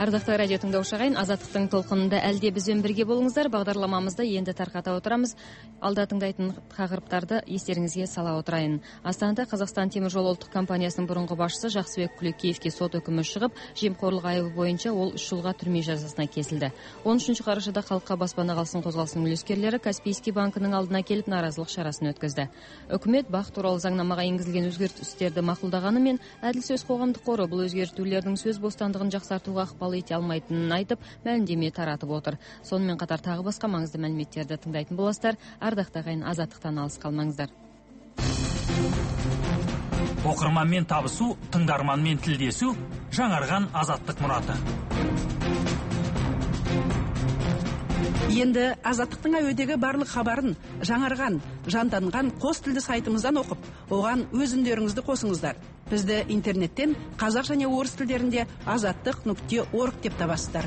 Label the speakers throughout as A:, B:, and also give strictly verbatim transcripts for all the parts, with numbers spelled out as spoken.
A: Ардактуу радио тыңдоочу агайын, Азаттыктын толкунунда әлде бизбен бирге болуңуздар. Багдарламамызды енді тарката отурамыз. Алда тыңдайтын тақырыптарды естериңизге сала отурайын. Астанада Казакстан темир жол улуттук компаниясынын бурунку башчысы Жаксыбек Кулекеевке сот өкүмү чыгып, жемкорлук айыбы боюнча ол үч жылга түрмө жазасына кесилди. он үчүнчү карашада Калкка баспана калсын козголусунун үлескерлери Каспийский банкынын алдына келип нааразылык чарасын өткөздү. Өкмөт бак тууралуу заңнамага энгизилген өзгөртүүстөрдү макулдаганы менен Адил сөз коомдук кору бул өзгөртүүлөрдүн сөз бостандыгын жаксартууга акпал эте алмайтынын айтып, маалимдеме таратып отур. Сонун катар тагы башка маңызды маалиметтерди тыңдайтын боласыздар. Ардактуу агайын, Азаттыктан алыс калмаңыздар.
B: Окурманмен табысуу, тыңдарманмен тилдесүү, жаңарган Азаттык мураты.
C: Енді Азаттыктың әуедегі барлық хабарын жаңарған, жанданган кос тилди сайтымыздан окуп, оған өз үндөрүңүздү косуңуздар. Бізді интернеттен қазақ және орыс тілдерінде азаттық нүкте орг деп табасыздар.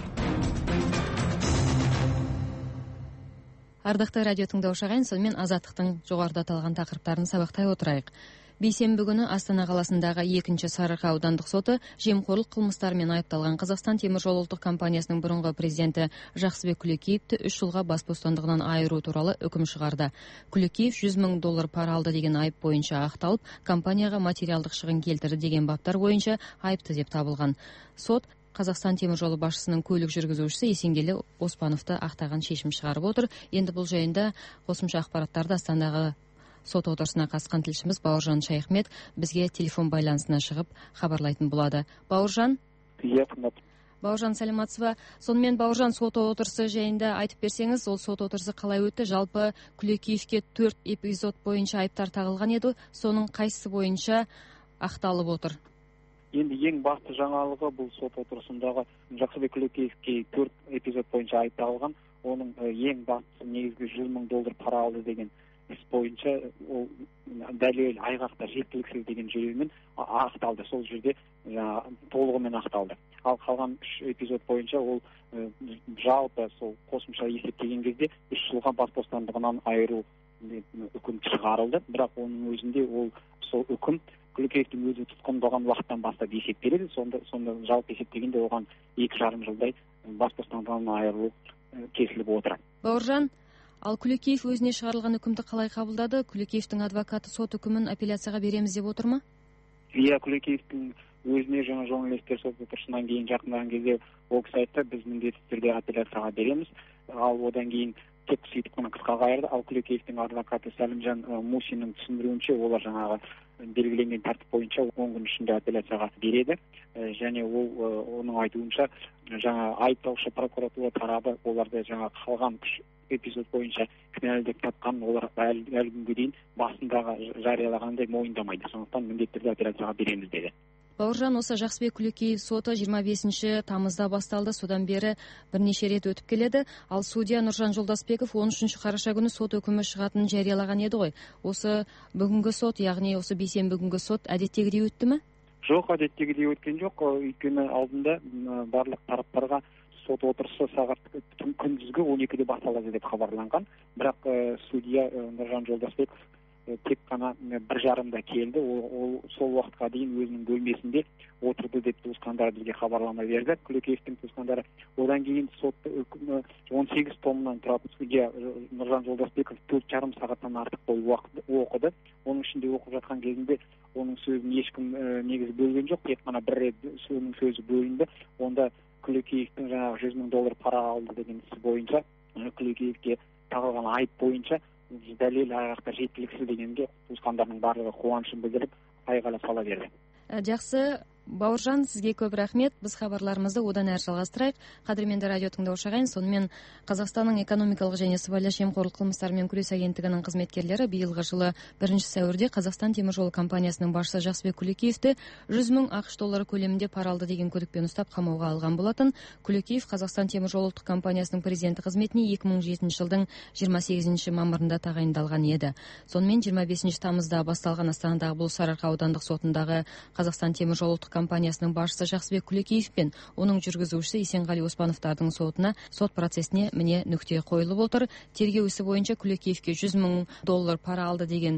A: Ардактуу радио тыңдоочу агайын, сонымен Азаттыктын жогоруда аталган тақырыптарын сабактай отурайык. Бейсенбі күнү Астана каласындагы экинчи Сарыарка аудандык соты жемкорлук кылмыштары менен айыпталган Казакстан темир жол улуттук компаниясынын бурунку президенти Жаксыбек Кулекеевди үч жылга бас бостандыгынан айыруу тууралуу өкүм чыгарды. Кулекеев жүз миң доллар пара алды деген айып боюнча акталып, компанияга материалдык чыгым келтирди деген баптар боюнча айыпты деп табылган. Сот Казакстан темир жолу башчысынын көлүк жүргүзүүчүсү Эсенгели Оспановду актаган чечим чыгарып отур. Энди бул жайында кошумча акпараттарды Астанадагы сот отурусуна каткан тилчимиз Бауыржан Шайхмет бизге телефон байланысына чыгып кабарлайтын болду. Бауыржан? Бауыржан, саламатсызбы? Сонымен Бауыржан, сот отурусу жайында айтып берсеңиз, ол сот отурусу калай өттү? Жалпы Кулекеевке төрт эпизод боюнча айыптар тагылган эди. Сонун кайсы боюнча акталып отур?
D: Енді ең басты жаңалығы бұл сот отырысындағы Жаксыбек Кулекеевке төрт эпизод бойынша айып тағылған. Оның ең басты негізгі жүз мың доллар пара алды деген іс бойынша ол дәлел айғақта жеткіліксіз деген жүйемен ақталды. Сол жерде толығымен ақталды. Ал қалған үш эпизод бойынша ол жалпы сол қосымша есептеген кезде үш жылға бас бостандығынан айыру үкім шығарылды. Бірақ оның өзінде ол сол үкім Кулекеевтің өзі тұтқындалған уақыттан бастап есептеледі. Сонда сонда жалпы есептегенде оған екі жарым жылдай бас бостандығынан айыру кесіліп отыр.
A: Бауыржан, ал Кулекеев өзіне шығарылған үкімді қалай қабылдады? Кулекеевтің адвокаты сот үкімін апелляцияға береміз деп отыр ма?
D: Иә, Кулекеевтің өзіне жаңа журналистер сот отырысынан кейін жақындаған кезде ол кісі айтты, біз міндетті түрде апелляцияға береміз. Ал одан кейін тек сөйтіп қана қысқа қайырды. Ал Кулекеевтің адвокаты Сәлімжан Мусиннің түсіндіруінше, олар жаңағы белгіленген тәртіп бойынша он күн ішінде апелляцияға береді. Және ол оның айтуынша жаңа айыптаушы прокуратура тарабы оларды жаңа қалған үш эпизод бойынша кінәлі деп тапқан, олар әлі күнге дейін басындағы жариялағандай мойындамайды. Сондықтан міндетті түрде апелляцияға береміз деді.
A: Бауыржан, осы Жаксыбек Кулекеев соты жыйырма бешинчи тамызда басталды. Содан бері бірнеше рет өтіп келеді. Ал судья Нуржан Жолдасбеков он үчүнчү караша күнү сот өкүмү чыгатынын жарыялаган еді ғой. Осы бүгүнкү сот, яғни осы бейсенбі күнгү сот әдеттегидей өттүмү?
D: Жоқ, әдеттегідей өткен жоқ. Өйткені алдында барлық тараптарға сот отырысы сағат күндізгі он екіде басталады деп хабарланған. Бірақ судья Нуржан Жолдасбеков тек қана бір жарымда келді. Ол сол уақытқа дейін өзінің бөлмесінде отырды деп туысқандары бізге хабарлама берді. Кулекеевтің туысқандары. Одан кейін сотты үкімі он сегіз томнан тұратын судья Нуржан Жолдасбеков төрт жарым сағаттан артық бойы оқыды. Оның ішінде оқып жатқан кезінде оның сөзін ешкім негізі бөлген жоқ. Тек қана бір рет оның сөзі бөлінді. Онда Кулекеевтің жаңағы жүз мың доллар пара алды деген іс бойынша, Кулекеевке тағылған айып бойынша дәлел айғақта жеткіліксіз дегенге туысқандарының барлығы қуанышын білдіріп айғайлап сала берді.
A: Жақсы, Бауыржан, сізге көп рахмет. Біз хабарларымызды одан әрі жалғастырайық. Қадірменді радио тыңдаушы ағайын, сонымен Қазақстанның экономикалық және сыбайлас жемқорлық қылмыстарымен күрес агенттігінің қызметкерлері биылғы жылы бірінші сәуірде Қазақстан темір жолы компаниясының басшысы Жаксыбек Кулекеевті жүз мың ақш доллары көлемінде пара алды деген күдікпен ұстап қамауға алған болатын. Кулекеев Қазақстан темір жолы ұлттық компаниясының президенті қызметіне екі мың жетінші жылдың жиырма сегізінші мамырында тағайындалған еді. Сонымен жиырма бесінші тамызда басталған Астанадағы бұл Сарыарка аудандық сотындағы Қазақстан темір жолы ұлттық компаниясының басшысы Жаксыбек Кулекеев пен оның жүргізушісі Эсенғали Оспановтардың сотына сот процесіне міне нүкте қойылып отыр. Тергеу ісі бойынша Кулекеевке жүз мың доллар пара алды деген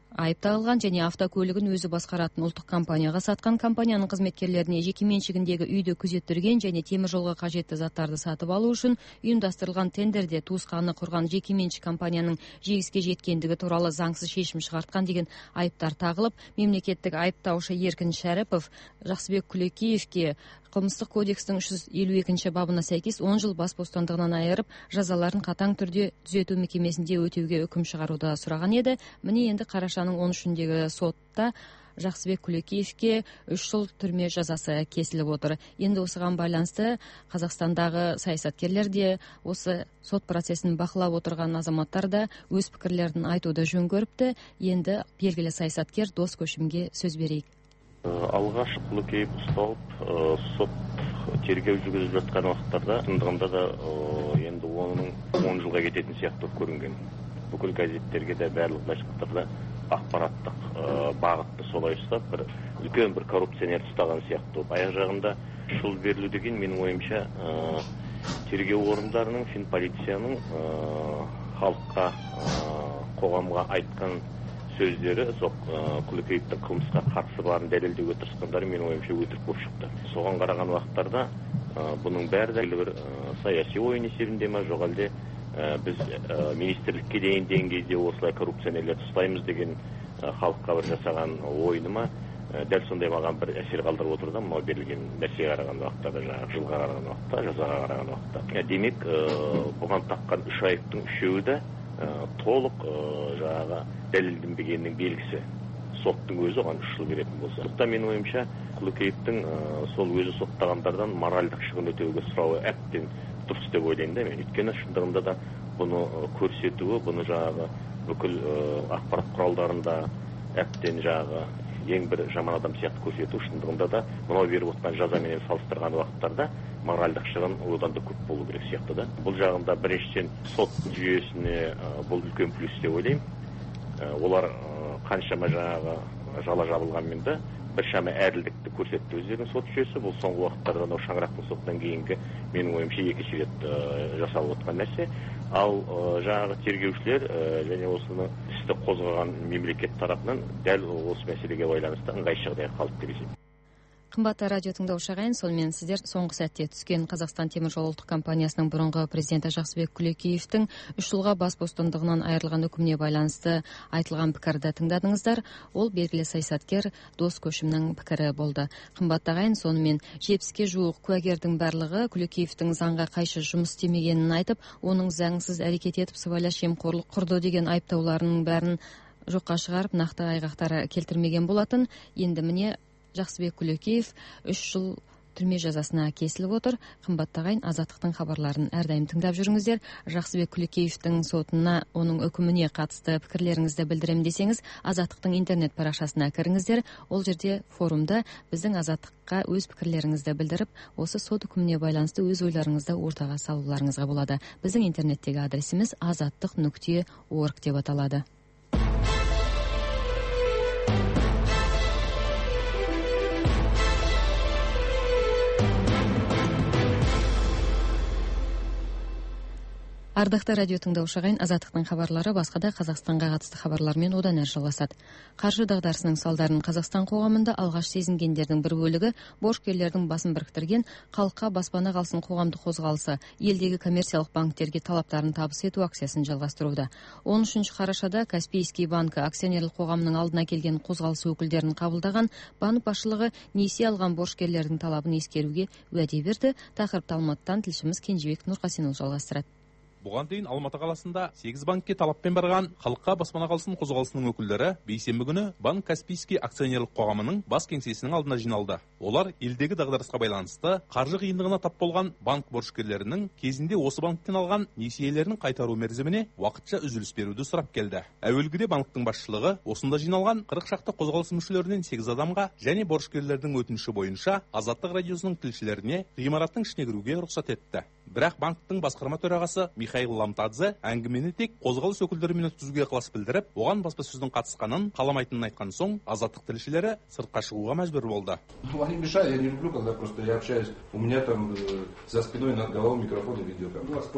A: айып тағылған және автокөлігін өзі басқаратын ұлттық компанияға сатқан, компанияның қызметкерлеріне жеке меншігіндегі үйді күзеттірген және темір жолға қажетті заттарды сатып алу үшін ұйымдастырылған тендерде туысқаны құрған жеке меншік компанияның жеңіске жеткендігі туралы заңсыз шешім шығартқан деген айыптар тағылып, мемлекеттік айыптаушы Еркін Шәріпов Жақсыбек Күлекеевке Қылмыстық кодекстің үш жүз елу екінші бабына сәйкес он жыл бас бостандығынан айырып, жазаларын қатаң түрде түзету мекемесінде өтеуге үкім шығаруды сұраған еді. Міне енді қарашаның он үшіндегі сотта Жақсыбек Күлекеевке үш жыл түрме жазасы кесіліп отыр. Енді осыған байланысты Қазақстандағы саясаткерлер де, осы сот процесін бақылап отырған азаматтар да өз пікірлерін айтуды жөн көріпті. Енді белгілі саясаткер Дос Көшімге сөз берейік.
E: Алғаш Күлекеев ұсталып, сот тергеу жүргізіліп жатқан уақыттарда шындығында да енді оның он жылға кететін сияқты көрінген. Бүкіл газеттерге де барлық мәшғүлдерде ақпараттық бағытты солай ұстап, бір үлкен бір коррупционер ұстаған сияқты. Аяқ жағында жыл берілу деген менің ойымша тергеу орындарының, финполицияның халыққа, қоғамға айтқан сөздері сол Күлекеевтің қылмысқа қатысы барын дәлелдеуге тырысқандары менің ойымша өтірік болып шықты. Соған қараған уақыттарда бұның бәрі де бір саяси ойын есебінде ме, жоқ әлде біз министрлікке дейін деген кезде осылай коррупционерлерді ұстаймыз деген халыққа бір жасаған ойыны ма, дәл сондай маған бір әсер қалдырып отыр да, мынау берілген нәрсеге қараған уақытта, жаңағы жылға қараған уақытта, жазаға қараған уақытта. Демек, бұған таққан үш айыптың үшеуі де толық жаңағы дәлелденбегеннің белгісі. Соттың өзі оған үш жыл беретін болса. Сондықтан менің ойымша Күлекеевтің сол өзі соттағандардан моральдық шығын өтеуге сұрауы әбден дұрыс деп ойлаймын да мен. Өйткені шындығында да бұны көрсетуі, бұны жаңағы бүкіл ақпарат құралдарында әбден жаңағы ең бір жаман адам сияқты көрсету шындығында да мынау беріп отқан жазаменен салыстырған уақыттарда моральдық шығын одан да көп болу керек сияқты да. Бұл жағында біріншіден сот жүйесіне бұл үлкен плюс деп ойлаймын. Олар қаншама жаңағы жала жабылғанмен де біршама әділдікті көрсетті өздерінің сот жүйесі. Бұл соңғы уақыттарда мынау шаңырақтың сотынан кейінгі менің ойымша екінші рет жасалып отқан нәрсе. Ал жаңағы тергеушілер және осыны істі қозғаған мемлекет тарапынан дәл осы мәселеге байланысты ыңғайсыз жағдайға қалып деп есептеймін.
A: Қымбатты радио тыңдаушы ағайын, сонымен сіздер соңғы сәтте түскен Қазақстан темір жол ұлттық компаниясының бұрынғы президенті Жақсыбек Күлекеевтің үш жылға бас бостандығынан айырылған үкіміне байланысты айтылған пікірді тыңдадыңыздар. Ол белгілі саясаткер Дос Көшімнің пікірі болды. Қымбатты ағайын, сонымен жетпіске жуық куәгердің барлығы Күлекеевтің заңға қайшы жұмыс істемегенін айтып, оның заңсыз әрекет етіп сыбайлас жемқорлық құрды деген айыптауларының бәрін жоққа шығарып, нақты айғақтары келтірмеген болатын. Енді міне Жақсыбек Күлекеев үш жыл түрме жазасына кесіліп отыр. Қымбатты ағайын, Азаттықтың хабарларын әрдайым тыңдап жүріңіздер. Жақсыбек Күлекеевтің сотына, оның үкіміне қатысты пікірлеріңізді білдірем десеңіз, Азаттықтың интернет парақшасына кіріңіздер. Ол жерде форумда біздің Азаттыққа өз пікірлеріңізді білдіріп, осы сот үкіміне байланысты өз ойларыңызды ортаға салуларыңызға болады. Біздің интернеттегі адресіміз азаттық нүкте орг деп аталады. Ардақты радио тыңдаушы ағайын, Азаттықтың хабарлары басқа да Қазақстанға қатысты хабарлармен одан әрі жалғасады. Қаржы дағдарысының салдарын Қазақстан қоғамында алғаш сезінгендердің бір бөлігі борышкерлердің басын біріктірген халыққа баспана қалсын қоғамдық қозғалысы елдегі коммерциялық банктерге талаптарын табыс ету акциясын жалғастыруда. он үшінші қарашада Каспийский банкі акционерлік қоғамның алдына келген қозғалысы өкілдерін қабылдаған. Банк басшылығы несие алған борышкерлердің талабын ескеруге уәде берді. Тақырыпты Алматыдан тілшіміз Кенжебек Нұрқасенұлы жалғастырады.
F: Бұған дейін Алматы қаласында сегіз банкке талаппен барған халыққа баспана қалсын қозғалысының өкілдері бейсенбі күні Банк Каспийский акционерлік қоғамының бас кеңсесінің алдына жиналды. Олар елдегі дағдарысқа байланысты қаржы қиындығына тап болған банк борышкерлерінің кезінде осы банктен алған несиелерін қайтару мерзіміне уақытша үзіліс беруді сұрап келді. Әуелгіде банктың басшылығы осында жиналған қырық шақты қозғалыс мүшелерінен сегіз адамға және борышкерлердің өтініші бойынша Азаттық радиосының тілшілеріне ғимараттың ішіне кіруге рұқсат етті. Бірақ банктың басқарма төрағасы Михаил Ламтадзе әңгімені тек қозғалыс өкілдерімен өткізуге ықылас білдіріп, оған баспасөздің қатысқанын қаламайтынын айтқан соң, Азаттық тілшілері сыртқа шығуға мәжбүр болды.
G: Они мешают, я не люблю, когда просто я общаюсь, у меня там за спиной над головой микрофон и видеокамера.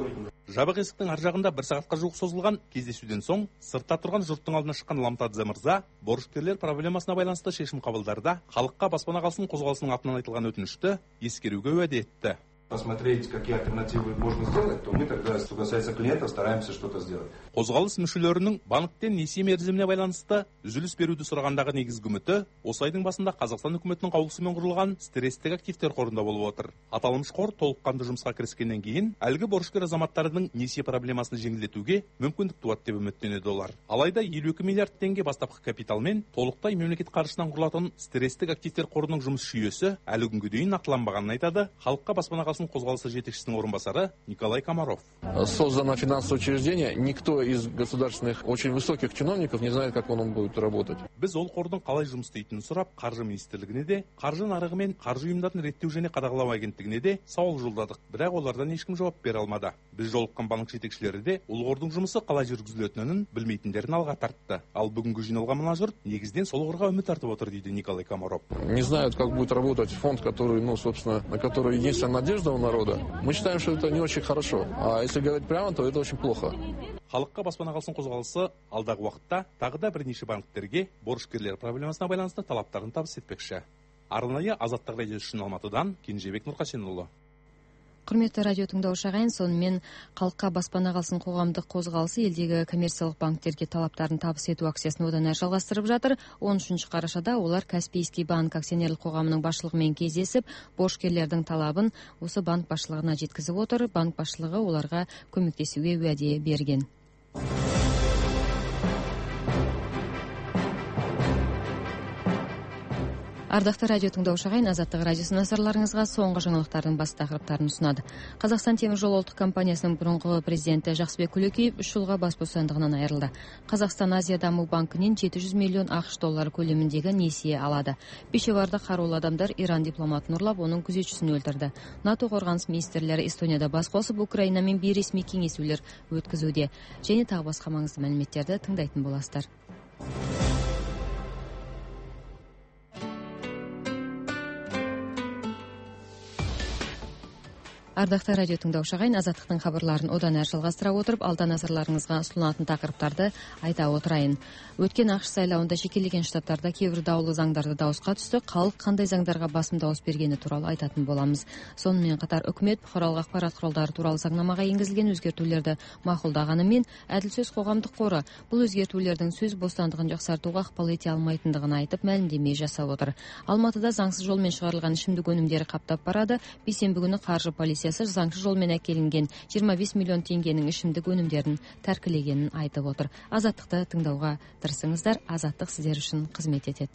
F: Жабық есіктің ар жағында бір сағатқа жуық созылған кездесуден соң сыртта тұрған жұрттың алдына шыққан Ламтадзе мырза борышкерлер проблемасына байланысты шешім қабылдарда халыққа баспана қалсын қозғалысының атынан айтылған өтінішті ескеруге уәде етті.
G: Посмотреть, какие альтернативы можно сделать, то мы тогда, что касается клиентов, стараемся что-то сделать.
F: Қозғалыс мүшелерінің банктен несие мерзіміне байланысты үзіліс беруді сұрағандағы негізгі үміті осы айдың басында Қазақстан үкіметінің қаулысымен құрылған стресстік активтер қорында болып отыр. Аталмыш қор толыққанды жұмысқа кіріскеннен кейін әлгі борышкер азаматтардың несие проблемасын жеңілдетуге мүмкіндік туады деп үміттенеді олар. Алайда елу екі миллиард теңге бастапқы капиталмен толықтай мемлекет қаржысынан құрылатын стресстік активтер қорының жұмыс жүйесі әлі күнге дейін нақтыланбағанын айтады халыққа баспана қозғалысы жетекшісінің орынбасары Николай Комаров.
H: Создано финансовое учреждение, никто из государственных очень высоких чиновников не знает, как он будет работать.
F: Біз ол қордың қалай жұмыс істейтінін сұрап, қаржы министрлігіне де, қаржы нарығы мен қаржы ұйымдарын реттеу және қадағалау агенттігіне де сауал жолдадық, бірақ олардан ешкім жауап бере алмады. Біз жолыққан банк жетекшілері де ол қордың жұмысы қалай жүргізілетінін білмейтіндерін алға тартты. Ал бүгінгі жиналған мына жұрт негізден сол қорға үміт артып отыр дейді Николай Комаров.
H: Не знают, как будет работать фонд, который, ну, собственно, на который единственная надежда у народа. Мы считаем, что это не очень хорошо. А если говорить прямо, то это очень плохо.
F: Халыққа баспана қалсын қозғалысы алдағы уақытта тағы да бірнеше банктерге борышкерлер проблемасына байланысты талаптарын табыс етпекші. Арнайы Азаттық радиосы үшін Алматыдан Кенжебек Нұрқасенұлы.
A: Құрметті радио тыңдаушы ағайын, сонымен халыққа баспана қалсын қоғамдық қозғалысы елдегі коммерциялық банктерге талаптарын табыс ету акциясын одан әрі жалғастырып жатыр. он үшінші қарашада олар Каспийский банк акционерлік қоғамының басшылығымен кездесіп, борышкерлердің талабын осы банк басшылығына жеткізіп отыр. Банк басшылығы оларға көмектесуге уәде берген. Ардақты радио тыңдаушы ағайын, Азаттық радиосы назарларыңызға соңғы жаңалықтардың бас тақырыптарын ұсынады. Қазақстан темір жол ұлттық компаниясының бұрынғы президенті Жақсыбек Күлекеев үш жылға бас бостандығынан айырылды. Қазақстан Азия даму банкінен жеті жүз миллион ақш доллары көлеміндегі несие алады. Пешеварда қарулы адамдар Иран дипломатын ұрлап, оның күзетшісін өлтірді. НАТО қорғаныс министрлері Эстонияда бас қосып, Украинамен бейресми кеңесулер өткізуде. Және тағы басқа маңызды мәліметтерді тыңдайтын боласыздар. Ардақты радио тыңдаушы ағайын, Азаттықтың хабарларын одан әрі жалғастыра отырып, алда назарларыңызға ұсынылатын тақырыптарды айта отырайын. Өткен ақш сайлауында жекелеген штаттарда кейбір даулы заңдарды дауысқа түсті, халық қандай заңдарға басым дауыс бергені туралы айтатын боламыз. Сонымен қатар үкімет бұқаралық ақпарат құралдары туралы заңнамаға енгізілген өзгертулерді мақұлдағанымен, Әділ сөз қоғамдық қоры бұл өзгертулердің сөз бостандығын жақсартуға ықпал ете алмайтындығын айтып, мәлімдеме жасап отыр. Алматыда заңсыз жолмен шығарылған ішімдік өнімдері қаптап барады. Бейсенбі күні қаржы полициясы заңсыз жолмен әкелінген жиырма бес миллион теңгенің ішімдік өнімдерін тәркілегенін айтып отыр. Азаттықты тыңдауға тырысыңыздар, Азаттық сіздер үшін қызмет етеді.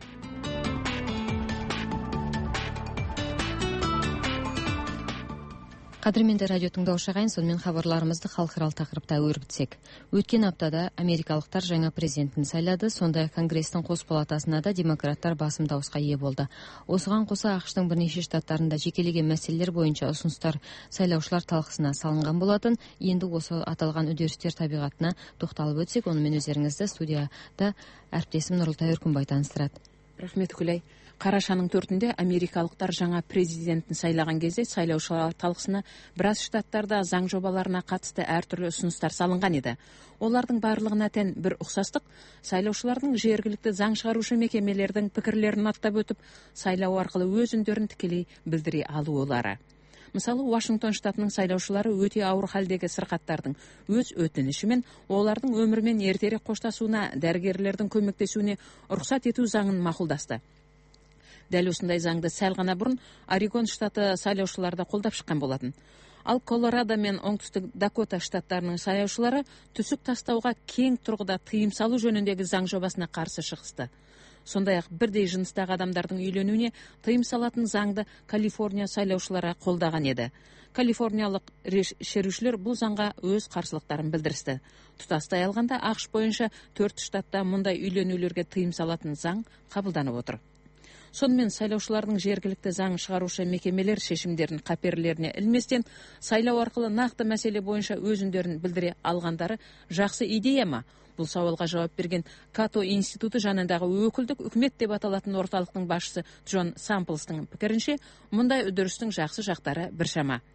A: Қадірменді радио тыңдаушы ағайын, сонымен хабарларымызды халықаралық тақырыпта өрбітсек. Өткен аптада америкалықтар жаңа президентін сайлады, сондай Конгрестің қос палатасына да демократтар басым дауысқа ие болды. Осыған қоса ақштың бірнеше штаттарында жекелеген мәселелер бойынша ұсыныстар сайлаушылар талқысына салынған болатын. Енді осы аталған үдерістер табиғатына тоқталып өтсек, онымен өздеріңізді студияда әріптесім Нұрылтай Өркінбай таныстырады.
C: Рахмет, Күләй. Қарашаның төртінде америкалықтар жаңа президентін сайлаған кезде сайлаушылар талқысына біраз штаттарда заң жобаларына қатысты әртүрлі ұсыныстар салынған еді. Олардың барлығына тән бір ұқсастық сайлаушылардың жергілікті заң шығарушы мекемелердің пікірлерін аттап өтіп, сайлау арқылы өз үндерін тікелей білдіре алулары. Мысалы, Вашингтон штатының сайлаушылары өте ауыр халдегі сырқаттардың өз өтінішімен олардың өмірмен ертерек қоштасуына, дәрігерлердің көмектесуіне рұқсат ету заңын мақұлдасты. Дәл осындай заңды сәл ғана бұрын Орегон штаты сайлаушыларды қолдап шыққан болатын. Ал Колорадо мен Оңтүстік Дакота штаттарының сайлаушылары түсік тастауға кең тұрғыда тыйым салу жөніндегі заң жобасына қарсы шығысты. Сондай-ақ бірдей жыныстағы адамдардың үйленуіне тыйым салатын заңды Калифорния сайлаушылары қолдаған еді. Калифорниялық шерушілер бұл заңға өз қарсылықтарын білдірісті. Тұтастай алғанда ақш бойынша төрт штатта мұндай үйленулерге тыйым салатын заң қабылданып отыр. Сонымен сайлаушылардың жергілікті заң шығарушы мекемелер шешімдерін қаперлеріне ілместен, сайлау арқылы нақты мәселе бойынша өз үндерін білдіре алғандары жақсы идея ма? Бұл сауалға жауап берген Като институты жанындағы өкілдік үкімет деп аталатын орталықтың басшысы Джон Самплстың пікірінше, мұндай үдерістің жақсы жақтары біршама.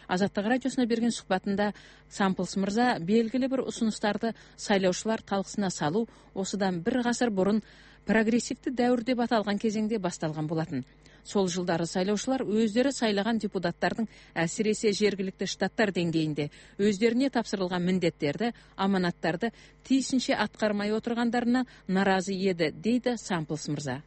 I: Азаттық радиосына берген сұхбатында Сампылс мырза белгілі бір ұсыныстарды сайлаушылар талқысына салу осыдан бір ғасыр бұрын прогрессивті дәуір деп аталған кезеңде басталған болатын. Сол жылдары сайлаушылар өздері сайлаған депутаттардың әсіресе жергілікті штаттар деңгейінде өздеріне тапсырылған міндеттерді, аманаттарды тиісінше атқармай отырғандарына наразы еді, дейді Сампылс мырза.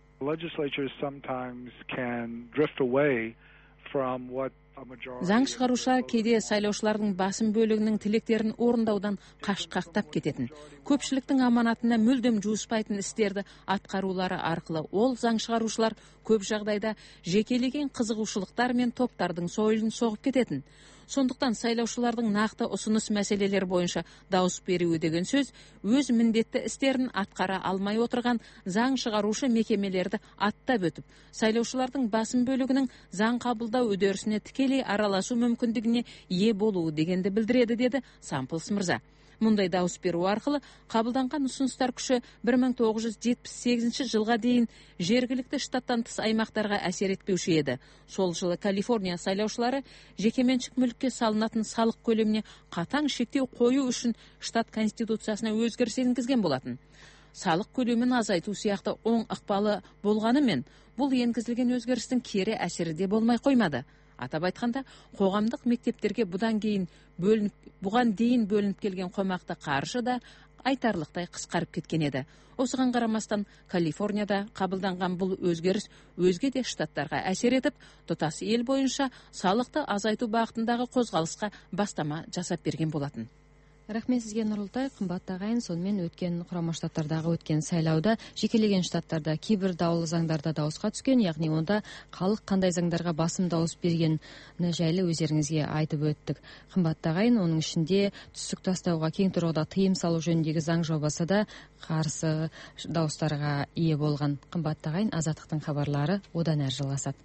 I: Заң шығарушылар кейде сайлаушылардың басым бөлігінің тілектерін орындаудан қашқақтап кететін. Көпшіліктің аманатына мүлдем жуыспайтын істерді атқарулары арқылы ол заң шығарушылар көп жағдайда жекелеген қызығушылықтар мен топтардың сойылын соғып кететін. Сондықтан сайлаушылардың нақты ұсыныс мәселелер бойынша дауыс беруі деген сөз өз міндетті істерін атқара алмай отырған заң шығарушы мекемелерді аттап өтіп, сайлаушылардың басым бөлігінің заң қабылдау үдерісіне тікелей араласу мүмкіндігіне ие болуы дегенді білдіреді, деді Сампылс мырза. Мұндай дауыс беру арқылы қабылданған ұсыныстар күші бір мың тоғыз жүз жетпіс сегізінші жылға дейін жергілікті штаттан тыс аймақтарға әсер етпеуші еді. Сол жылы Калифорния сайлаушылары жекеменшік мүлікке салынатын салық көлеміне қатаң шектеу қою үшін штат конституциясына өзгеріс енгізген болатын. Салық көлемін азайту сияқты оң ықпалы болғанымен, бұл енгізілген өзгерістің кері әсері де болмай қоймады. Атап айтқанда, қоғамдық мектептерге бұдан кейін бөлініп, бұған дейін бөлініп келген қомақты қаржы да айтарлықтай қысқарып кеткен еді. Осыған қарамастан, Калифорнияда қабылданған бұл өзгеріс өзге де штаттарға әсер етіп, тұтас ел бойынша салықты азайту бағытындағы қозғалысқа бастама жасап берген болатын.
A: Рахмет сізге, Нұрылтай. Қымбатты ағайын, сонымен өткен құрама штаттардағы өткен сайлауда жекелеген штаттарда кейбір даулы заңдарда дауысқа түскен, яғни онда халық қандай заңдарға басым дауыс берген жайлы өздеріңізге айтып өттік. Қымбатты ағайын, оның ішінде түсік тастауға кең тұрғыда тыйым салу жөніндегі заң жобасы да қарсы дауыстарға ие болған. Қымбатты ағайын, Азаттықтың хабарлары одан әрі жалғасады.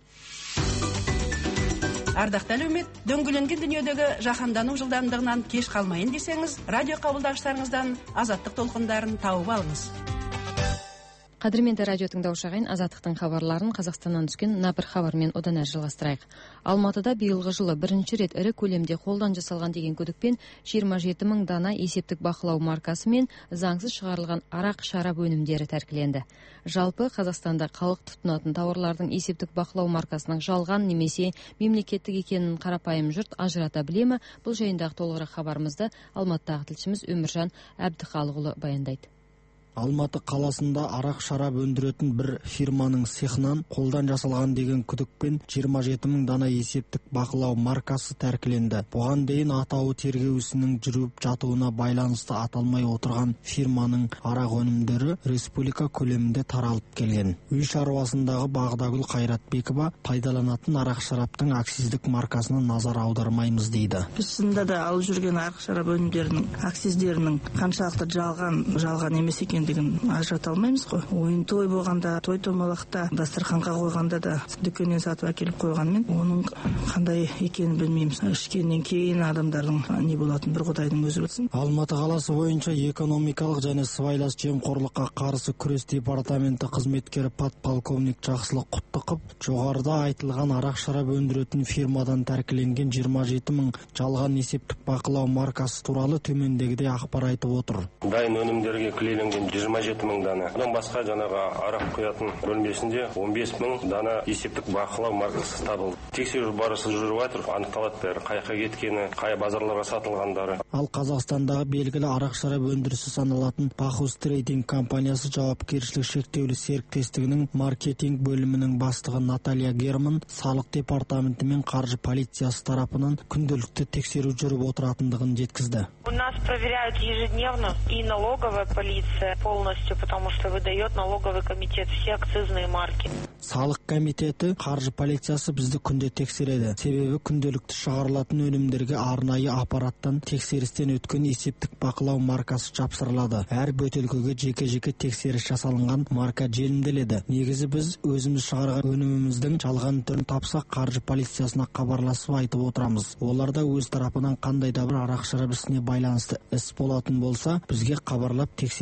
C: Ардақты әлеумет, дөңгеленген дүниедегі жаһандану жылдамдығынан кеш қалмайын десеңіз, радио қабылдағыштарыңыздан Азаттық толқындарын тауып алыңыз.
A: Қадірменді радио тыңдаушы ағайын, Азаттықтың хабарларын Қазақстаннан түскен набір хабармен одан әрі жалғастырайық. Алматыда биылғы жылы бірінші рет ірі көлемде қолдан жасалған деген күдікпен жиырма жеті мың дана есептік бақылау маркасы мен заңсыз шығарылған арақ шарап өнімдері тәркіленді. Жалпы Қазақстанда халық тұтынатын тауарлардың есептік бақылау маркасының жалған немесе мемлекеттік екенін қарапайым жұрт ажырата білемі? Бұл жайындағы толығырақ хабарымызды Алматыдағы тілшіміз Өміржан Әбдіхалықұлы баяндайды.
J: Алматы қаласында арақ шарап өндіретін бір фирманың цехынан қолдан жасалған деген күдікпен жиырма жеті мың дана есептік бақылау маркасы тәркіленді. Бұған дейін атауы тергеу ісінің жүріп жатуына байланысты аталмай отырған фирманың арақ өнімдері республика көлемінде таралып келген. Үй шаруасындағы Бағдагүл Қайратбекова пайдаланатын арақ шараптың акциздік маркасына назар аудармаймыз дейді.
K: Біз сында да алып жүрген арақ шарап өнімдерінің акциздерінің қаншалықты жалған, жалған емес екен деген ажырата алмаймыз ғой. Ойын той болғанда, той томалақта, дастарханға қойғанда да дүкеннен сатып әкеліп қойғанмен, оның қандай екенін білмейміз. Ішкеннен кейін адамдардың не болатын бір Құдайдың өзі білсін.
J: Алматы қаласы бойынша экономикалық және сыбайлас жемқорлыққа қарсы күрес департаменті қызметкері подполковник Жақсылық Құттықов жоғарыда айтылған арақ шарап өндіретін фирмадан тәркіленген жиырма жеті мың жалған есептік бақылау маркасы туралы төмендегідей ақпар айтып отыр.
L: Дайын өнімдерге клейленген жиырма жеті мың дана. Одан басқа жаңағы арақ құятын бөлмесінде он бес мың дана есептік бақылау маркасы табылды. Тексеру барысы жүріп жатыр, анықталады бәрі, қай жаққа кеткені, қай базарларға сатылғандары.
J: Ал Қазақстандағы белгілі арақ шарап өндірісі саналатын Бахус трейдинг компаниясы жауапкершілігі шектеулі серіктестігінің маркетинг бөлімінің бастығы Наталья Герман салық департаменті мен қаржы полициясы тарапынан күнделікті тексеру жүріп отыратындығын жеткізді.
M: У нас проверяют ежедневно и налоговая полиция полностью, потому что выдает налоговый комитет все акцизные марки.
J: Салық комитеті, қаржы полициясы бізді күнде тексереді. Себебі күнделікті шығарылатын өнімдерге арнайы аппараттан тексерістен өткен есептік бақылау маркасы жапсырылады. Әр бөтелкеге жеке-жеке тексеріс жасалынған марка желімделеді. Негізі біз өзіміз шығарған өніміміздің жалған түрін тапсақ, қаржы полициясына хабарласып айтып отырамыз. Олар да өз тарапынан қандай да бір арақ шарап ісіне байланысты іс болатын болса, бізге хабарлап тексеріс жүргізеді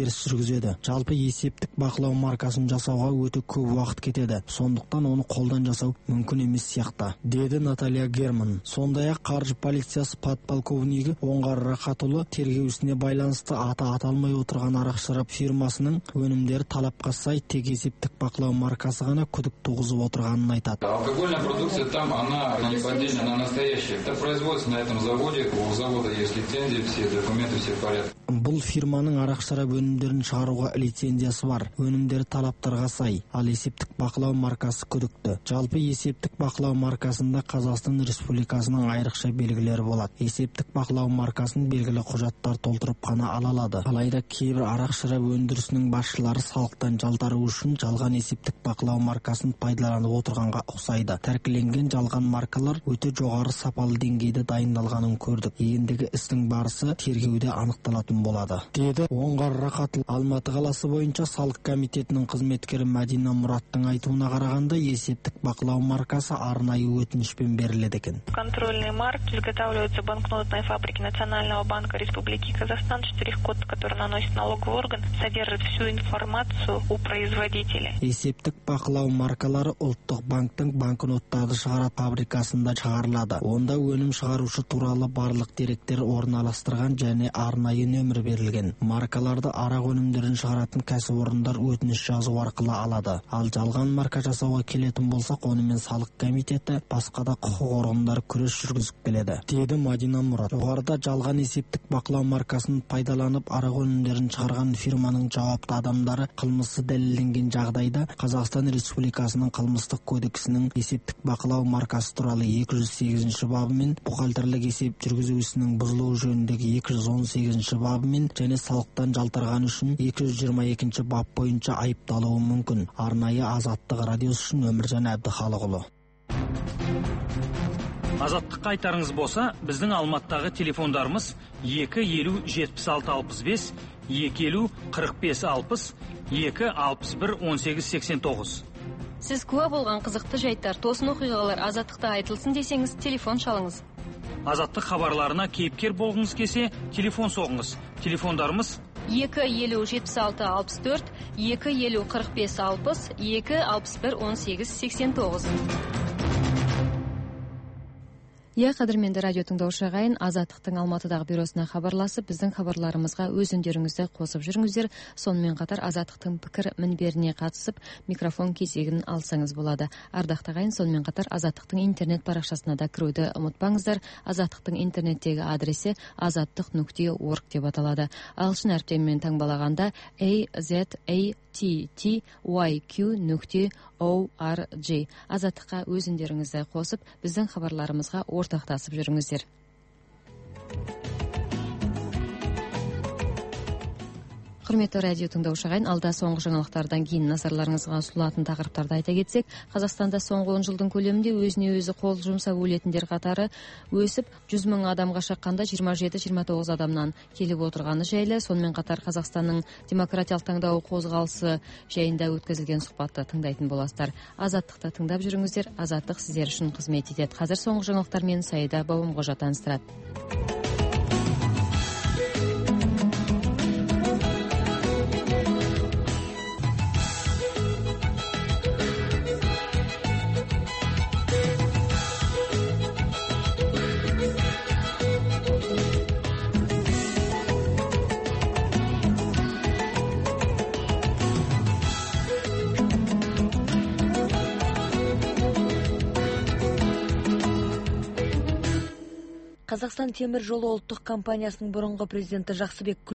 J: жүргізеді. Жалпы есептік бақылау маркасын жасауға өте көп уақыт кетеді. Сондықтан оны қолдан жасау мүмкін емес сияқты, деді Наталья Герман. Сондай-ақ қаржы полициясы подполковнигі Оңғар Рақатұлы тергеу ісіне байланысты аты аталмай отырған арақ-шарап фирмасының өнімдері талапқа сай тек есептік бақылау маркасы ғана күдік туғызып отырғанын айтады.
N: Алкогольная продукция там, она не поддельная, она настоящая. Это производство на этом заводе, у завода есть лицензия, все документы, все в порядке.
J: Бұл фирманың арақ-шарап өнімдерін шығаруға лицензиясы бар. Өнімдері талаптарға сай, ал есептік бақылау маркасы күдікті. Жалпы есептік бақылау маркасында Қазақстан Республикасының айрықша белгілері болады. Есептік бақылау маркасын белгілі құжаттар толтырып қана ала алады. Алайда кейбір арақ-шарап өндірісінің басшылары салықтан жалтару үшін жалған есептік бақылау маркасын пайдаланып отырғанға ұқсайды. Тәркіленген жалған маркалар өте жоғары сапалы деңгейде дайындалғанын көрдік. Ендігі істің барысы тергеуде анықталатын болады, деді Оңғар Рақатұлы. Алматы қаласы бойынша салық комитетінің қызметкері Мәдина Мұраттың айтуына қарағанда, есептік бақылау маркасы арнайы өтінішпен беріледі екен.
M: Контрольные марки изготавливаются в банкнотной фабрике Национального банка Республики Казахстан. Штрих-код, который наносит налоговый орган, содержит всю информацию у производителя.
J: Есептік бақылау маркалары ұлттық банктың банкноттарды шығарат фабрикасында шығарылады. Онда өнім шығарушы туралы барлық деректер орналастырған және арнайы нөмір берілген. Маркаларды арақ өнімдерін шығаратын кәсіпорындар өтініш жазу арқылы алады. Ал жалған марка жасауға келетін болсақ, онымен салық комитеті, басқа да құқық органдары күрес жүргізіп келеді, деді Мәдина Мұрат. Жоғарыда жалған есептік бақылау маркасын пайдаланып арақ өнімдерін шығарған фирманың жауапты адамдары қылмысы дәлелденген жағдайда Қазақстан Республикасының қылмыстық кодексінің есептік бақылау маркасы туралы екі жүз сегізінші бабымен, бухгалтерлік есеп жүргізу ісінің бұзылуы жөніндегі екі жүз он сегізінші бабымен және салықтан жалтарған үшін екі жүз жиырма екінші бап бойынша айыпталуы мүмкін. Арнайы Азаттық радиосы үшін Өміржан Әбдіхалықұлы.
B: Азаттыққа айтарыңыз болса, біздің Алматыдағы телефондарымыз екі елу жетпіс алты алпыс бес, екі елу қырық бес алпыс, екі алпыс бір он сегіз сексен тоғыз.
A: Сіз куә болған қызықты жайттар, тосын оқиғалар Азаттықта айтылсын десеңіз, телефон шалыңыз.
B: Азаттық хабарларына кейіпкер болғыңыз келсе, телефон соғыңыз. Телефондарымыз
A: екі елу жетпіс алты алпыс төрт, екі елу қырық бес алпыс, екі алпыс бір он сегіз сексен тоғыз. Иә, қадірменді радио тыңдаушы ағайын, Азаттықтың Алматыдағы бюросына хабарласып, біздің хабарларымызға өз үндеріңізді қосып жүріңіздер. Сонымен қатар Азаттықтың пікір мінберіне қатысып, микрофон кезегін алсаңыз болады. Ардақты ағайын, сонымен қатар Азаттықтың интернет парақшасына да кіруді ұмытпаңыздар. Азаттықтың интернеттегі адресі азаттық нүкте орг деп аталады. Ағылшын әріптерімен таңбалағанда a z a t t y q нүкте org. Азаттыққа өз үндеріңізді қосып, біздің хабарларымызға ортақтасып жүріңіздер. Құрметті радио тыңдаушы ағайын, алда соңғы жаңалықтардан кейін назарларыңызға ұсынылатын тақырыптарды айта кетсек, Қазақстанда соңғы он жылдың көлемінде өзіне өзі қол жұмсап өлетіндер қатары өсіп, жүз мың адамға шаққанда жиырма жеті жиырма тоғыз адамнан келіп отырғаны жайлы. Сонымен қатар Қазақстанның демократиялық таңдау қозғалысы жайында өткізілген сұхбатты тыңдайтын боласыздар. Азаттықты тыңдап жүріңіздер. Азаттық сіздер үшін қызмет етеді. Қазір соңғы жаңалықтармен Саида Бауымқожа таныстырады.
O: Қазақстан темір жолы ұлттық компаниясының бұрынғы президенті Жақсыбек